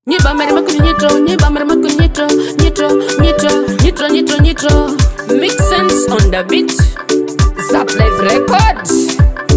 Nyiba mere makuni nitro. Mix sense on the beat. Zap Live Records.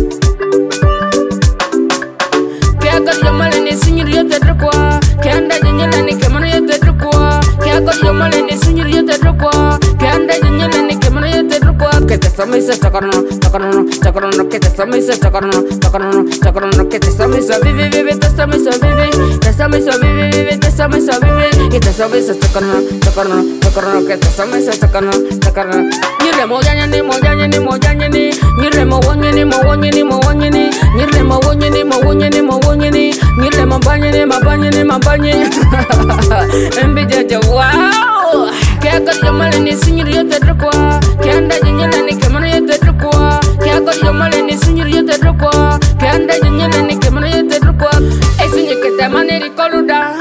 Kya kar yomale ne sunyir yote drukwa. Kya anda jenyela ne kemano yote drukwa. Kya kar yomale ne sunyir yote drukwa. Kya anda jenyela ne kemano yote drukwa. Kete samisa chakarano. Kete samisa chakarano. Kete samisa vivi. Te samisa vivi. Kete samisa chakarano. Kete samisa chakarano. Nyire mojanyani. Nyire mawanyani. Nyire mawanyani. Nyire mabanyani. Mbijaja wow. Kya kar yomale ne sunyir yote drukwa. Kya anda jenyela ne kemano yote drukwa. Kya kar yomale ne sunyir yote drukwa. Kya anda jenyela ne kemano yote drukwa. Esunye kete maneri koluda.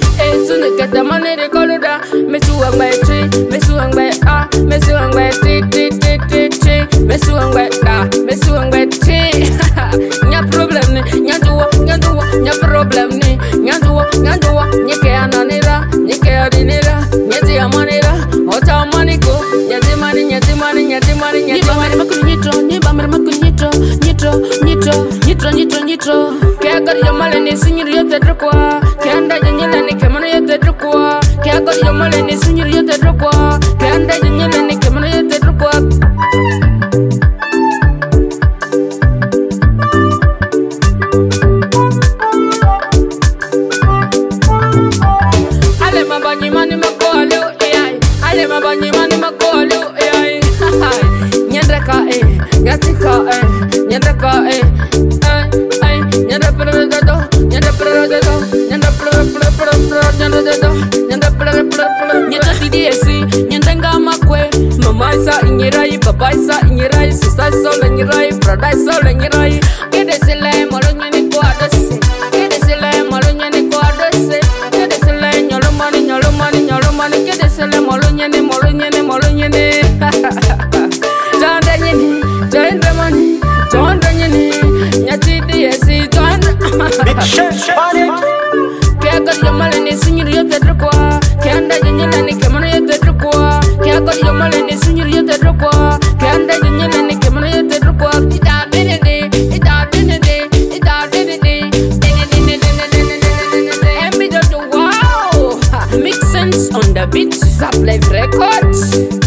Mesuang by tree. Mesuang by tree. Mesuang by tree. Nya problem ni. Nya problem ni. Nyanduwa. Nyeke ananira. Nyeke adinira. Nyezi amanira. Ota maniko. Nyezi mani. Nyiba mere makuni nitro. Kya kar yomale ne sunyir yote drukwa. Kya anda jenyela ne kemano yote drukwa. Kya kar yomale ne sunyir yote drukwa. Kya anda jenyela ne kemano yote drukwa. Ale mabanyi mani makolu ai. Ale mabanyi mani makolu ai. Nyandaka gatika nyandaka Nyanda TDSC, nyanda makwe. Mama isa inyirai, baba isa inyirai, sisa isa inyirai, brother isa inyirai. Kede sile molonyeni ko adose. Kede sile molonyeni ko adose. Kede sile nyolomani. Kede sile molonyeni. Jondanyeni. Nyati TDSC, Big Shench on it. Kya kar yomale ne sunyir yote drukwa. Kya anda jenyela ne kemano yote drukwa. Kya kar yomale ne sunyir yote drukwa. Kya anda jenyela ne kemano yote drukwa. Ita dene. Embi jojo wow. Mix sense on the beat. Zap Live Records.